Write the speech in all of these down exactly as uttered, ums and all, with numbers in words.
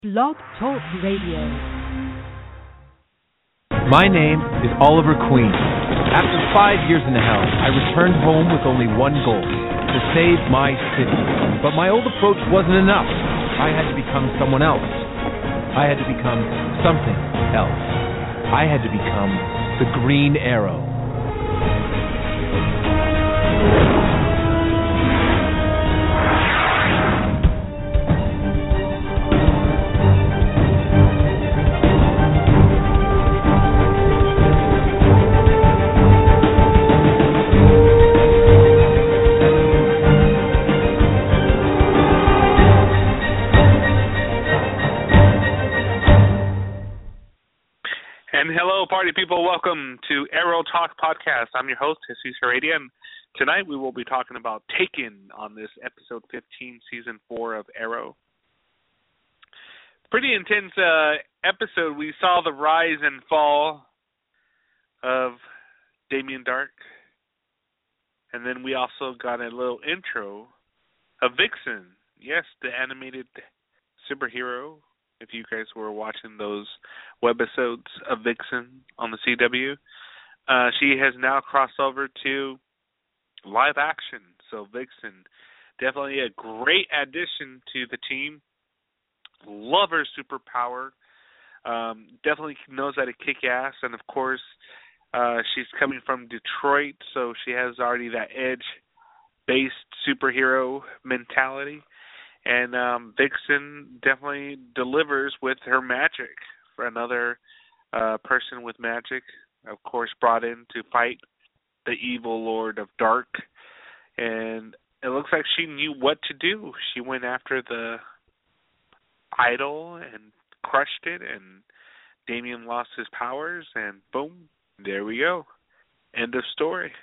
Blog Talk Radio. My name is Oliver Queen. After five years in hell, I returned home with only one goal, to save my city. But my old approach wasn't enough. I had to become someone else. I had to become something else. I had to become the Green Arrow. Party people, welcome to Arrow Talk Podcast. I'm your host, Jesus Heredia, and tonight we will be talking about Taken on this episode fifteen, season four of Arrow. Pretty intense uh, episode. We saw the rise and fall of Damien Darhk, and then we also got a little intro of Vixen. Yes, the animated superhero. If you guys were watching those webisodes of Vixen on the C W, uh, she has now crossed over to live action. So Vixen, definitely a great addition to the team. Love her superpower. Um, definitely knows how to kick ass. And, of course, uh, she's coming from Detroit, so she has already that edge-based superhero mentality. And um, Vixen definitely delivers with her magic. For another uh, person with magic, of course, brought in to fight the evil Lord of Dark. And it looks like she knew what to do. She went after the idol and crushed it, and Damien lost his powers, and boom, there we go. End of story.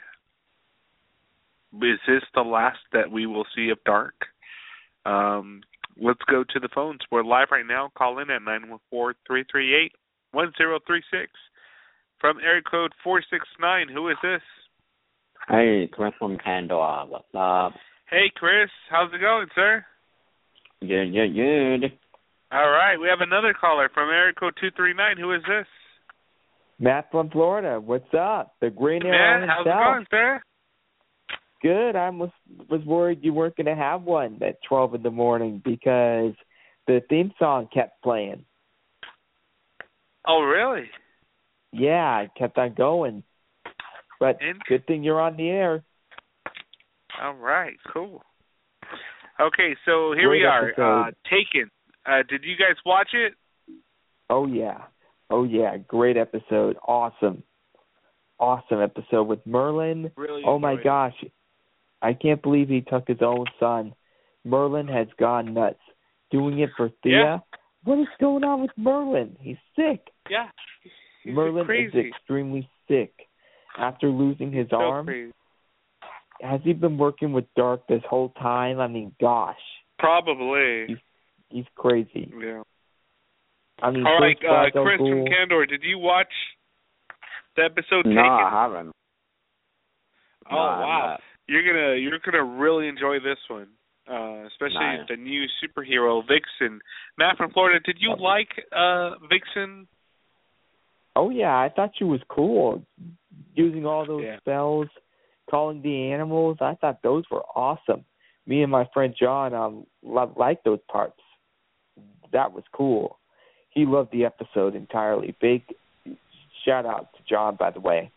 Is this the last that we will see of Dark? Um, let's go to the phones. We're live right now. Call in at nine one four, three three eight, one zero three six. From area code four six nine, who is this? Hey, Chris from Pandora. What's up? Hey, Chris. How's it going, sir? Good, good, good. All right. We have another caller from area code two three nine. Who is this? Matt from Florida. What's up? The Green Arrow Matt, how's himself. it going, sir? Good. I was was worried you weren't going to have one at twelve in the morning because the theme song kept playing. Oh, really? Yeah, it kept on going. But good thing you're on the air. All right, cool. Okay, so here Great we are. episode. Uh, Taken. Uh, did you guys watch it? Oh, yeah. Oh, yeah. Great episode. Awesome. Awesome episode with Merlin. Really oh, my enjoyed it. gosh. I can't believe he took his own son. Merlin has gone nuts. Doing it for Thea. Yeah. What is going on with Merlin? He's sick. Yeah. He's Merlin crazy. is extremely sick. After losing his so arm, crazy. has he been working with Dark this whole time? I mean, gosh. Probably. He's, he's crazy. Yeah. I mean, All right, first uh, Black Chris Eagle- from Candor, did you watch the episode No, Taken? I haven't. Oh, No, I'm wow. not. You're gonna you're gonna really enjoy this one, uh, especially Nice. the new superhero Vixen. Matt from Florida, did you like uh, Vixen? Oh, yeah, I thought she was cool. Using all those Yeah. spells, calling the animals, I thought those were awesome. Me and my friend John um lo- liked those parts. That was cool. He loved the episode entirely. Big shout out to John, by the way.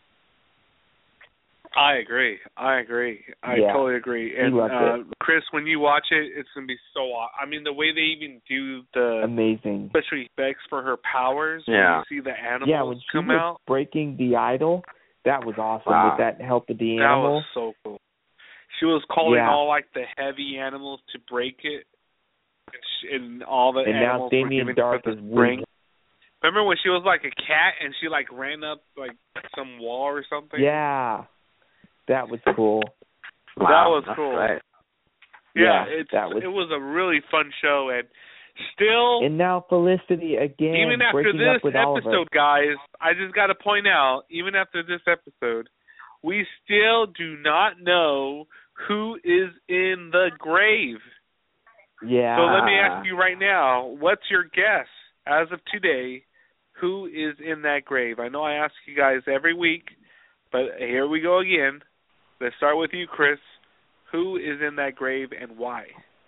I agree. I agree. I Yeah. totally agree. He And loved uh, it. Chris, when you watch it, it's gonna be so. aw- I mean, the way they even do the Amazing. special effects for her powers. Yeah. When you see the animals Yeah, when she come was out, breaking the idol, that was awesome. Wow. With that help of the that animal. was so cool. She was calling Yeah. all like the heavy animals to break it, and, sh- and all the And now animals were Damien given Dark for is the weak. spring. Remember when she was like a cat and she like ran up like some wall or something? Yeah. That was cool. That Wow, was that's cool. Great. Yeah, Yeah, it's that was- it was a really fun show, and still, And now Felicity again even after breaking this up with Oliver. episode, guys, I just got to point out, even after this episode, we still do not know who is in the grave. Yeah. So let me ask you right now, what's your guess as of today? Who is in that grave? I know I ask you guys every week, but here we go again. Let's start with you, Chris. Who is in that grave and why?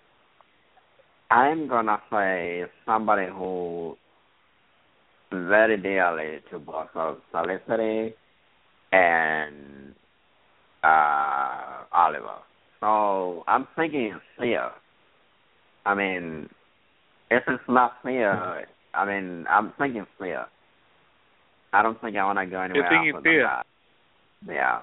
I'm gonna say somebody who very dearly to both of Felicity and uh, Oliver. So I'm thinking Thea. I mean, if it's not Thea, I mean, I'm thinking Thea. I don't think I want to go anywhere You're thinking else Thea. than that. Yeah.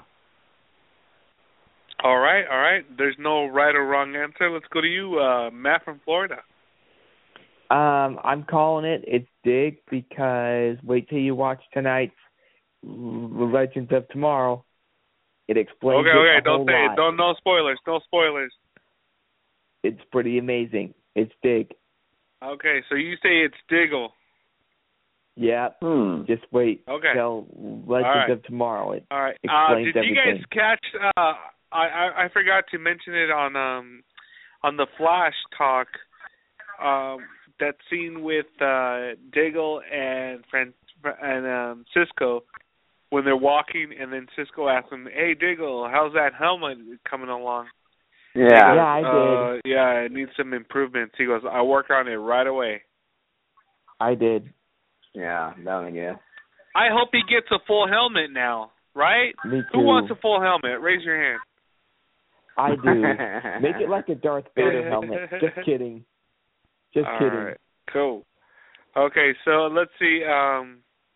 All right, all right. There's no right or wrong answer. Let's go to you, uh, Matt from Florida. Um, I'm calling it. It's Dig because wait till you watch tonight's Legends of Tomorrow. It explains Okay, it okay. a Don't whole say lot. it. Don't no spoilers. No spoilers. It's pretty amazing. It's Dig. Okay, so you say it's Diggle. Yeah. Hmm. Just wait Okay. till Legends right. of Tomorrow. It All right. Uh, explains did you everything. guys catch? Uh, I, I I forgot to mention it on um on the Flash talk. Um, that scene with uh, Diggle and Fran- and um, Cisco when they're walking, and then Cisco asks him, "Hey, Diggle, how's that helmet coming along?" Yeah. Yeah, I uh, did. Yeah, it needs some improvements. He goes, "I'll work on it right away." I did. Yeah, that one, yeah. I hope he gets a full helmet now, right? Me too. Who wants a full helmet? Raise your hand. I do. Make it like a Darth Vader helmet. Just kidding. Just All kidding. right, cool. Okay, so let's see. Um,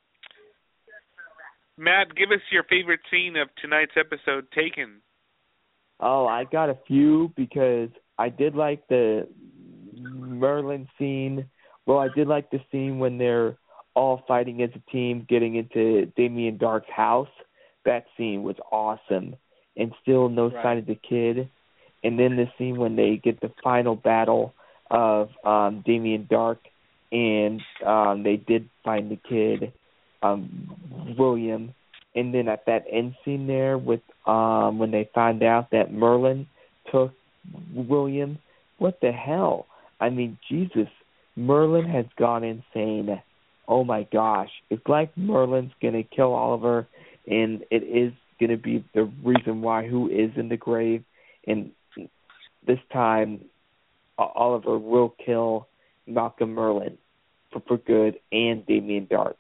Matt, give us your favorite scene of tonight's episode, Taken. Oh, I got a few because I did like the Merlin scene. Well, I did like the scene when they're all fighting as a team, getting into Damien Dark's house. That scene was awesome. And still no Right. sign of the kid. And then the scene when they get the final battle of um, Damien Dark, and um, they did find the kid, um, William. And then at that end scene there with um, when they find out that Merlin took William, what the hell? I mean, Jesus, Merlin has gone insane. Oh my gosh. It's like Merlin's going to kill Oliver, and it is going to be the reason why who is in the grave. And this time, Oliver will kill Malcolm Merlin for, for good and Damien Dark.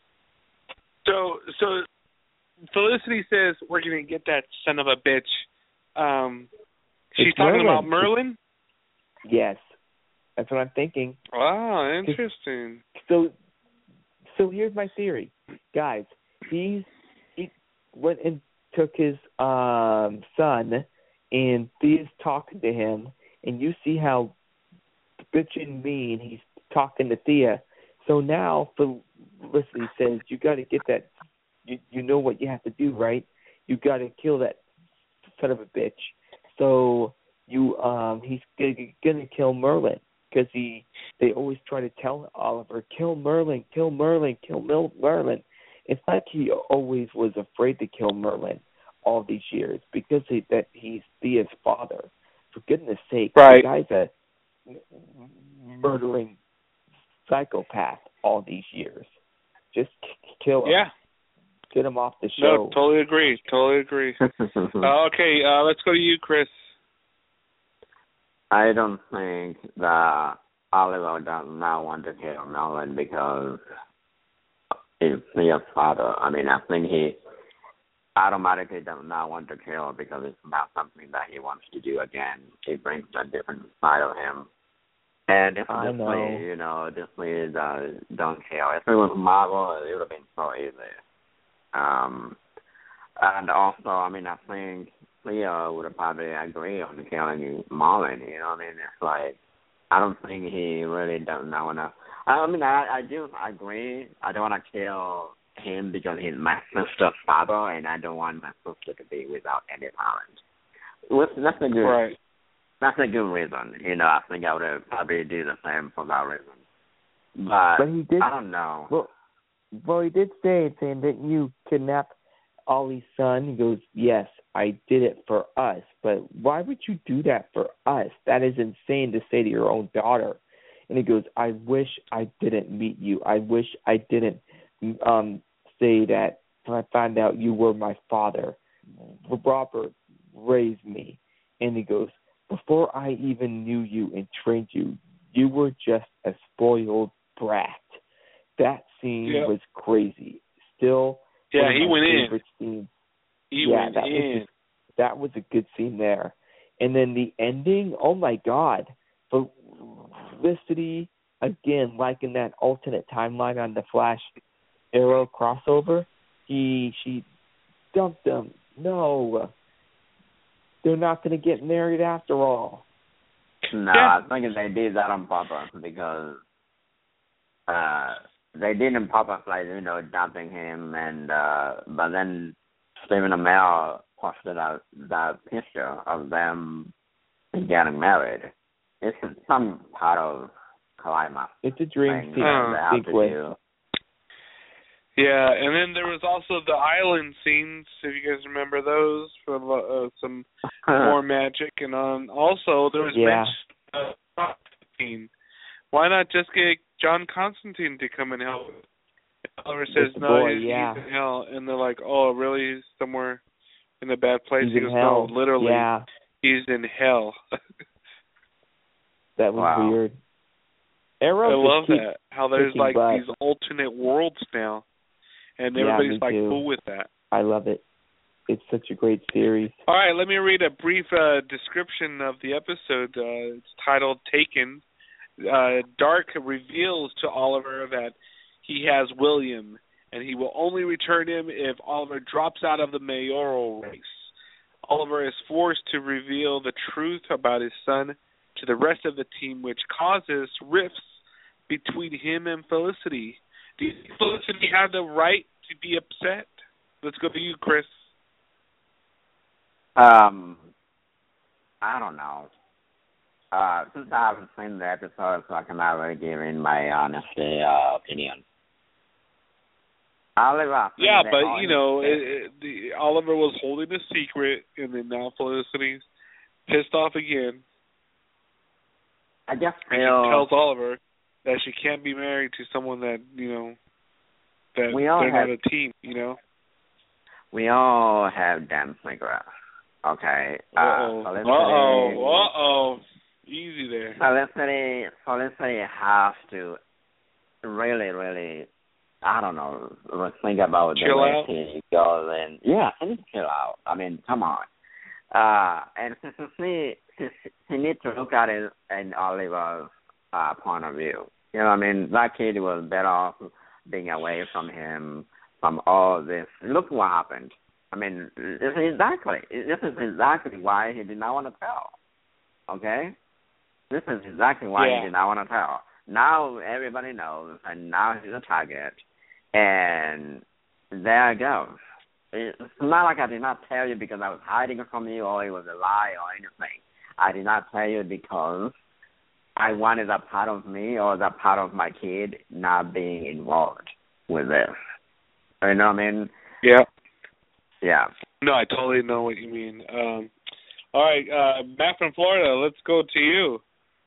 So, so Felicity says we're going to get that son of a bitch. Um, she's It's talking Merlin. about Merlin? Yes. That's what I'm thinking. Wow, interesting. So, so here's my theory, guys. He's he went and took his um, son, and Thea's talking to him, and you see how bitchin' mean he's talking to Thea. So now Felicity says, "You got to get that. You you know what you have to do, right? You got to kill that son of a bitch." So you um he's gonna, gonna kill Merlin. Because he, they always try to tell Oliver, kill Merlin, kill Merlin, kill Mil- Merlin. It's like he always was afraid to kill Merlin all these years because he, that he's Thea's father. For goodness sake, Right. the guy's a murdering psychopath all these years. Just k- kill him. Yeah. Get him off the No, show. totally agree. Totally agree. uh, okay, uh, let's go to you, Chris. I don't think that Oliver does not want to kill Merlin because he's his father. I mean, I think he automatically does not want to kill because it's not something that he wants to do again. It brings a different side of him. And if I Disney, know. you know, Disney does, don't kill. If it was Marvel, it would have been so easy. Um, and also, I mean, I think Leo would have probably agree on killing Marlin, you know what I mean? It's like, I don't think he really does not want to. I mean, I, I do agree. I don't want to kill him because he's my sister's father, and I don't want my sister to be without any parents. Well, that's a good, Right. that's a good reason. You know, I think I would have probably do the same for that reason. But, But he did. I don't know. Well, well, he did say, saying that you kidnapped Ollie's son. He goes, yes, I did it for us. But why would you do that for us? That is insane to say to your own daughter. And he goes, I wish I didn't meet you. I wish I didn't um, say that I found out you were my father. Robert raised me. And he goes, before I even knew you and trained you, you were just a spoiled brat. That scene yep. was crazy. Still, yeah, he went in. Scenes. He yeah, went that in. Was just, that was a good scene there. And then the ending, oh my God. Felicity, again, like in that alternate timeline on the Flash Arrow crossover, he she dumped him. No. They're not going to get married after all. No, yeah. I think they did that on purpose because uh, they didn't purposely, you know, dumping him, and uh, but then Stephen Amell posted out that picture of them getting married. It's some part of climax. It's a dream thing uh, sequence. Yeah, and then there was also the island scenes, if you guys remember those, for uh, some more magic. And um, also, there was yeah. mention of Constantine. Why not just get John Constantine to come and help? Oliver says, the no, boy, he's, yeah. he's in hell. And they're like, oh, really? He's somewhere in a bad place? He's he in goes, hell. no, literally, yeah. he's in hell. That was wow. weird. Arrow I love keep that, how there's like butt. these alternate worlds now. And yeah, everybody's like too. cool with that. I love it. It's such a great series. All right, let me read a brief uh, description of the episode. Uh, it's titled Taken. Uh, Dark reveals to Oliver that he has William, and he will only return him if Oliver drops out of the mayoral race. Oliver is forced to reveal the truth about his son to the rest of the team, which causes rifts between him and Felicity. Do you think Felicity had the right to be upset? Let's go to you, Chris. Um, I don't know. Uh, since I haven't seen the episode, so I cannot really give in my honest uh, opinion. Oliver. Yeah, but you know, it, it, the, Oliver was holding a secret, and then now Felicity's pissed off again. I just feel and she tells Oliver that she can't be married to someone that, you know, that we all they're have, not a team, you know? We all have damn cigarettes, okay? Uh-oh, uh, uh-oh, uh-oh. Easy there. Felicity, Felicity has to really, really, I don't know, think about chill the way out. she goes and, yeah, she needs to chill out. I mean, come on. Uh, and she, she, she, she needs to look at it in Oliver's uh, point of view. You know what I mean? That kid was better off being away from him, from all this. Look what happened. I mean, this is exactly, this is exactly why he did not want to tell. Okay? This is exactly why yeah. he did not want to tell. Now everybody knows, and now he's a target. And there it goes. It's not like I did not tell you because I was hiding from you or it was a lie or anything. I did not tell you because I wanted that part of me or that part of my kid not being involved with this. You know what I mean? Yeah. Yeah. No, I totally know what you mean. Um, all right, uh, Matt from Florida, let's go to you.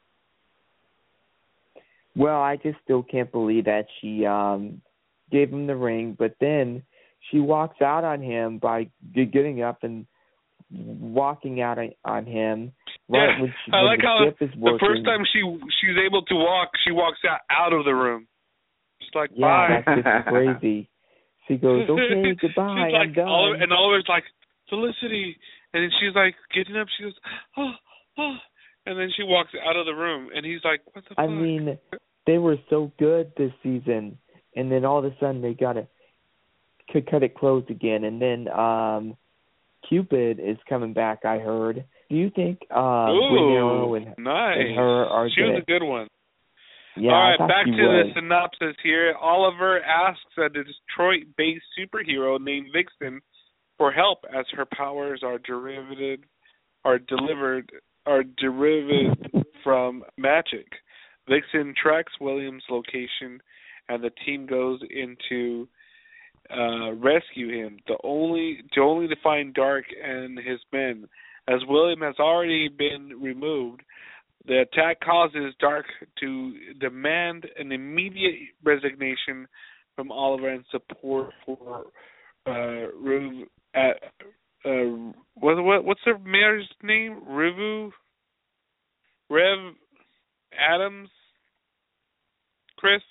Well, I just still can't believe that she um, gave him the ring, but then she walks out on him by getting up and walking out on him. Right yeah, when she, I when like the how ship is working. the first time she she's able to walk, she walks out, out of the room. She's like, yeah, bye. that's just crazy. She goes, okay, goodbye, she's like, I'm done. Oliver, and Oliver's like, Felicity. And then she's like, getting up, she goes, oh, oh. And then she walks out of the room, and he's like, what the fuck? I mean, they were so good this season, and then all of a sudden they got to cut it close again. And then um, Cupid is coming back, I heard. Do you think uh, Green Arrow and, nice. and her are She gonna, was a good one. Yeah, all right, I back to was. the synopsis here. Oliver asks a Detroit-based superhero named Vixen for help as her powers are derivative, are delivered, are derived from magic. Vixen tracks William's location, and the team goes into uh, rescue him, the only to only to find Dark and his men. As William has already been removed, the attack causes Dark to demand an immediate resignation from Oliver and support for uh, Rev. At, uh, what, what what's the mayor's name? Revu, Rev Adams. Chris.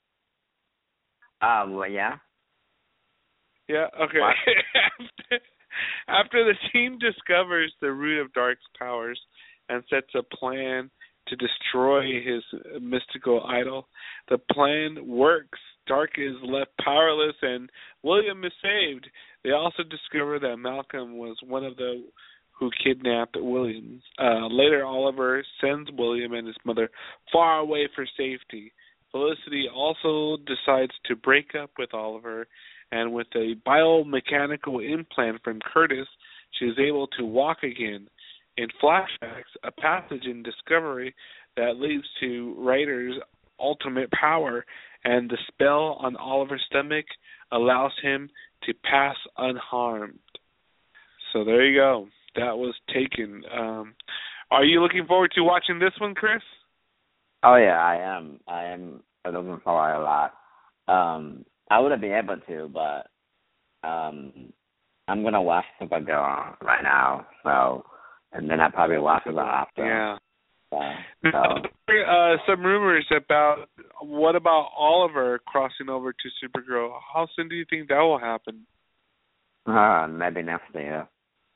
Uh, well, yeah. Yeah. Okay. after, after the team discovers the root of Dark's powers and sets a plan to destroy his mystical idol, the plan works. Dark is left powerless and William is saved. They also discover that Malcolm was one of the who kidnapped William. Uh, later, Oliver sends William and his mother far away for safety. Felicity also decides to break up with Oliver, and with a biomechanical implant from Curtis, she is able to walk again. In flashbacks, a passage in Discovery that leads to Ryder's ultimate power, and the spell on Oliver's stomach allows him to pass unharmed. So there you go. That was Taken. Um, are you looking forward to watching this one, Chris? Oh yeah, I am. I am looking forward a lot. Um, I wouldn't be able to, but um, I'm gonna watch Supergirl right now. So, and then I probably watch it after. Yeah. So, so. Uh, some rumors about what about Oliver crossing over to Supergirl? How soon do you think that will happen? Uh, maybe next year.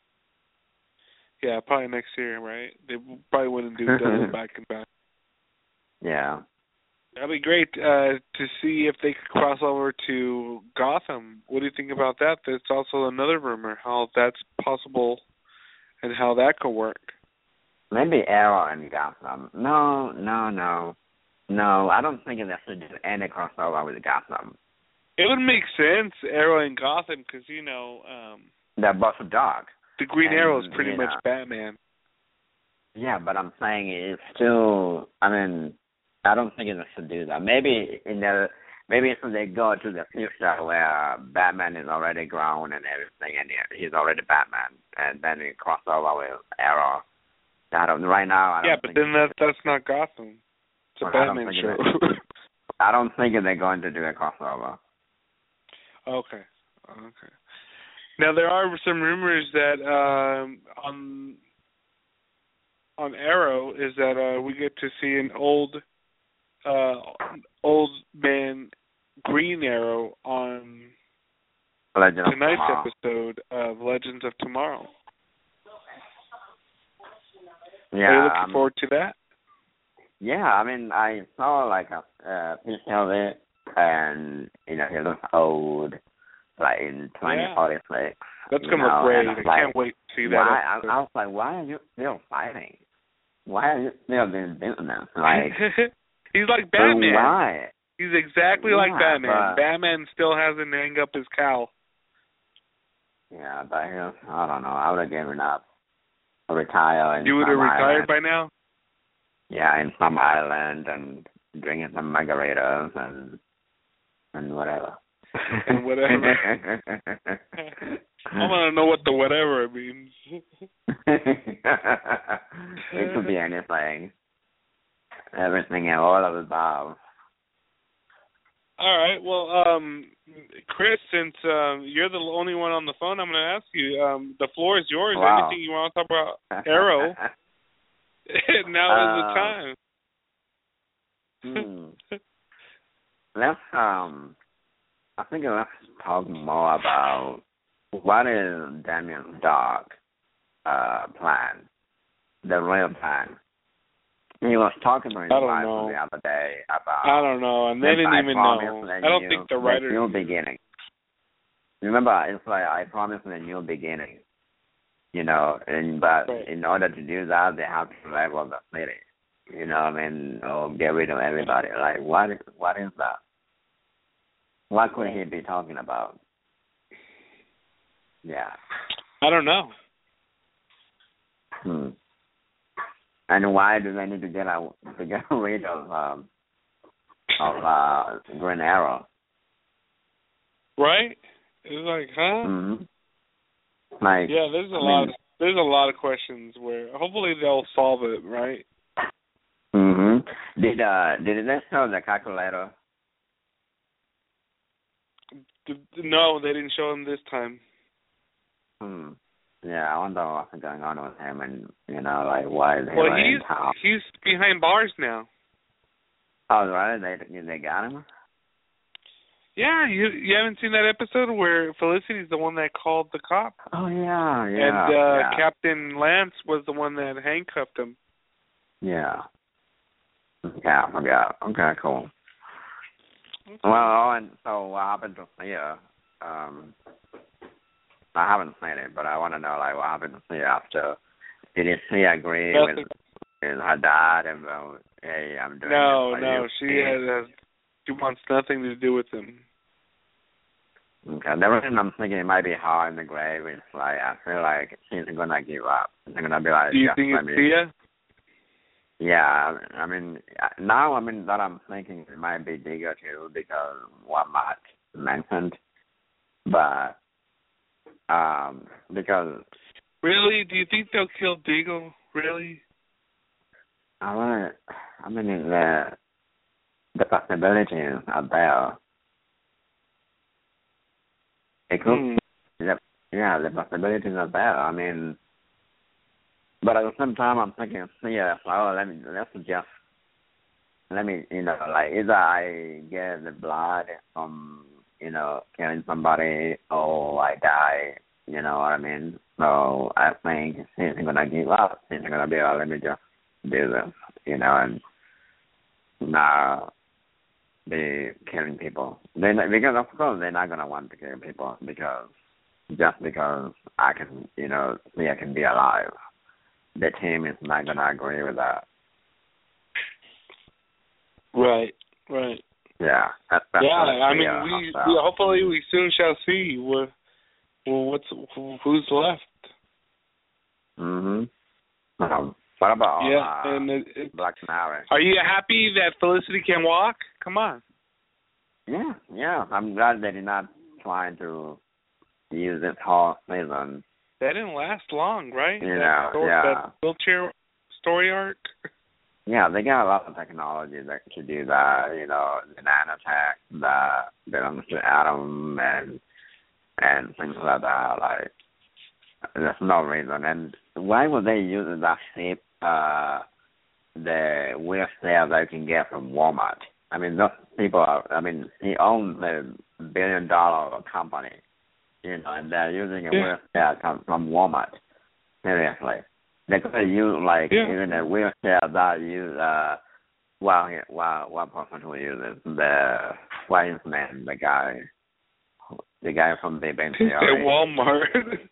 Yeah, probably next year, right? They probably wouldn't do double back and back. Yeah. That'd be great uh, to see if they could cross over to Gotham. What do you think about that? That's also another rumor, how that's possible and how that could work. Maybe Arrow and Gotham. No, no, no. No, I don't think they should do any crossover with Gotham. It would make sense, Arrow and Gotham, because, you know... Um, they're both dark. The Green and, Arrow is pretty much know, Batman. Yeah, but I'm saying it's still... I mean, I don't think they should do that. Maybe in the... Maybe if they go to the future where Batman is already grown and everything, and he's already Batman, and then he cross over with Arrow. I don't, right now, I don't Yeah, but think then that, that's not Gotham. It's a well, Batman show. I don't think they're going to do a crossover. Okay. Okay. Now, there are some rumors that um, on on Arrow is that uh, we get to see an old uh, old man Green Arrow on Legend tonight's of episode of Legends of Tomorrow. Yeah, Are you looking um, forward to that? Yeah, I mean, I saw like a uh, picture of it, and you know, he looks old, like in twenty forty-six. Yeah. That's gonna know, look great. I like, can't wait to see that. Why, I, I was like, why are you still fighting? Why are you still doing this? Like, he's like Batman. Why? He's exactly yeah, like Batman. But, Batman still hasn't hung up his cowl. Yeah, but you know, I don't know. I would have given up. Retire and you would have retired by now? Yeah, in some island and drinking some margaritas and and whatever. And whatever. I want to know what the whatever means. It could be anything. Everything and all of the above. All right. Well, um, Chris, since um, you're the only one on the phone, I'm going to ask you. Um, the floor is yours. Wow. Anything you want to talk about Arrow? Now uh, is the time. hmm. Let's um. I think let's talk more about what is Damien Dark uh plan, the real plan. He was talking to his wife the other day about. I don't know, and they didn't even know. I don't new, think the writers. New beginning. Remember, it's like I promised a new beginning. You know, and but right. in order to do that, they have to level the city. You know, I mean, or get rid of everybody. Like, what? Is, what is that? What could he be talking about? Yeah. I don't know. Hmm. And why do they need to get out to get rid of um, of uh, Green Arrow? Right? It's like, huh? Mm-hmm. Like, yeah, there's a I lot. mean, Of, there's a lot of questions where hopefully they'll solve it, right? Mhm. Did uh did they show the calculator? No, they didn't show him this time. Hmm. Yeah, I wonder what's going on with him, and you know, like why is he Well, in he's town? he's behind bars now. Oh, right. They they got him. Yeah, you you haven't seen that episode where Felicity's the one that called the cop? Oh yeah, yeah. And uh, yeah. Captain Lance was the one that handcuffed him. Yeah. Yeah, I forgot. Okay, cool. Okay. Well, and so what happened to Thea? Um, I haven't seen it, but I want to know, like, what happened to Thea after? Did she agree Nothing. with, with her dad and, uh, hey, I'm doing no, this for no, you? she has, uh, she wants nothing to do with him. Okay, the reason I'm thinking it might be her in the grave is, like, I feel like she's going to give up. She's going to be like, do you just think let it's me... Thea? Yeah, I mean, now, I mean, that I'm thinking it might be Digger too, because what Matt mentioned, but, um, because... Really? Do you think they'll kill Deagle? Really? I want I mean, the, the possibilities are there. It could, Mm. the, yeah, the possibilities are there. I mean, but at the same time, I'm thinking, yeah, well, let me, let's just, let me, you know, like, either I get the blood from, you know, killing somebody, or I die, you know what I mean? So I think she's going to give up. She's going to be like, let me just do this, you know, and not be killing people. They, because, of course, they're not going to want to kill people, because, just because I can, you know, see I can be alive. The team is not going to agree with that. Right, right. Yeah. That's, that's yeah, I mean, uh, we, we hopefully we soon shall see what, well, what's who's left. Mhm. Um, what about yeah, uh, and it, it, Black Canary? Are you happy that Felicity can walk? Come on. Yeah, yeah. I'm glad they did not try to use this whole season. That didn't last long, right? You that know, story, yeah. That wheelchair story arc. Yeah, they got a lot of technology that to do that. You know, the nanotech that belongs to Adam and and things like that. Like, there's no reason. And why would they use that shape, uh, the wheelchair that you can get from Walmart? I mean, those people are, I mean, he owns a billion dollar company, you know, and they're using a yeah. wheelchair come from Walmart. Seriously. They could use, like, yeah. even a wheelchair that use, uh, well, well, one person who uses the, what is his name, the guy, the guy from Big Bang Theory. At Walmart.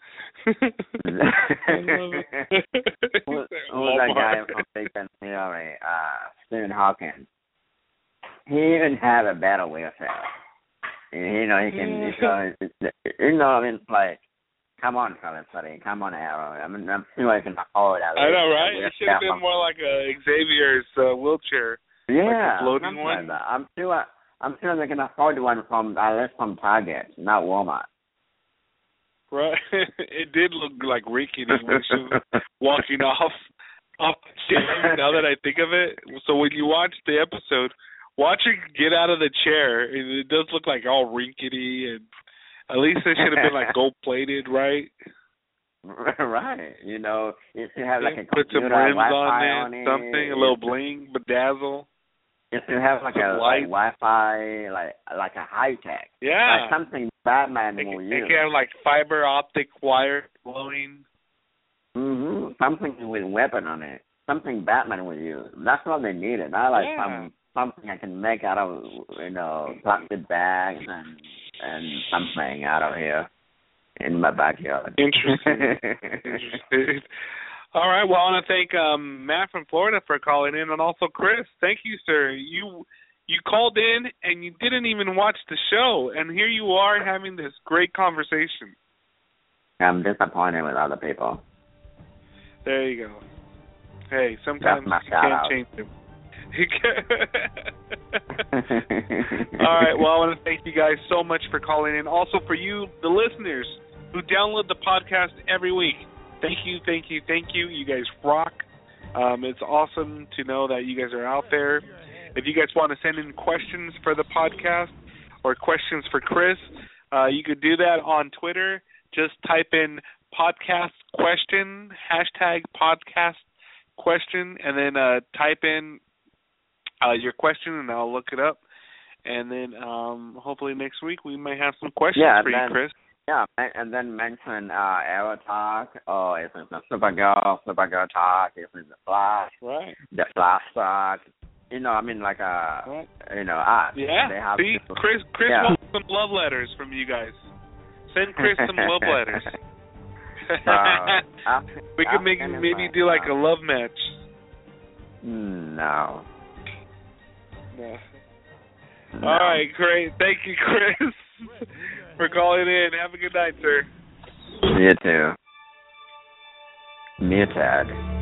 Who, who's that guy from Big Bang Theory? Uh, Stephen Hawking. He even had a better wheelchair. You know, he can, yeah. you know, you know, I mean, like, come on, Felicity, come on, Arrow. I mean, I'm sure I can afford that. I know, right? It should have been more like a Xavier's uh, wheelchair. Yeah, like a floating one. Like that. I'm sure. I'm sure they can afford one from at least from Target, not Walmart. Right. It did look like rickety when she was walking off off the chair. Now that I think of it, so when you watch the episode, watch her get out of the chair. It does look like all rickety, and at least it should have been like gold plated, right? Right. You know, it should have like a put some computer, rims Wi-Fi on it, something, a little bling, bedazzle. It should have like a like Wi-Fi, like like a high tech. Yeah. Like something Batman it will can, use. It can have like fiber optic wire glowing. Mhm. Something with weapon on it. Something Batman will use. That's what they needed. Not like yeah. some something I can make out of, you know, plastic bags and and something out of here in my backyard. Interesting. Interesting. All right. Well, I want to thank um, Matt from Florida for calling in, and also Chris. Thank you, sir. You you called in and you didn't even watch the show, and here you are having this great conversation. I'm disappointed with other people. There you go. Hey, sometimes you can't out. change them. All right, well, I want to thank you guys so much for calling in. Also for you, the listeners, who download the podcast every week. Thank you, thank you, thank you. You guys rock. Um, it's awesome to know that you guys are out there. If you guys want to send in questions for the podcast or questions for Chris, uh, you could do that on Twitter. Just type in podcast question, hashtag podcast question, and then uh, type in uh, your question, and I'll look it up. And then um, hopefully next week we may have some questions yeah, for then, you, Chris. Yeah, and then mention uh, Arrow Talk, or if it's a Supergirl, Supergirl Talk, if it's a Flash, right. the Flash Talk. You know, I mean, like, uh, right. you know, uh, yeah. they have See, to, Chris, Chris yeah. wants some love letters from you guys. Send Chris some love letters. so, ask, we could ask make anybody, maybe do like uh, a love match. No. No. no. All right, great. Thank you, Chris, for calling in. Have a good night, sir. You too. Muted.